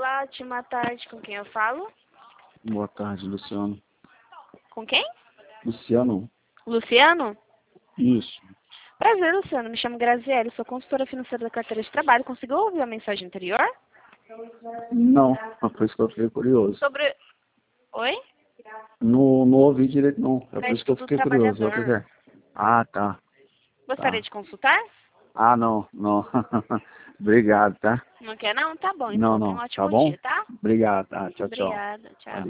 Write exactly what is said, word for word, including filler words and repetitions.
Olá, ótima tarde. Com quem eu falo? Boa tarde, Luciano. Com quem? Luciano? Luciano? Isso. Prazer, Luciano. Me chamo Graziele, sou consultora financeira da carteira de trabalho. Conseguiu ouvir a mensagem anterior? Não, é por isso que eu fiquei curioso. Sobre... Oi? Não, não ouvi direito, não. É por isso que Crédito eu do fiquei curioso. O que que trabalhador. é? Ah, tá. Gostaria Tá. de consultar? Ah, não, não. Obrigado, tá? Não quer não? Tá bom, Não, então. Tenha um não. Tá ótimo bom? dia, tá? Obrigado, tá? Tchau, tchau. Obrigada. Tchau.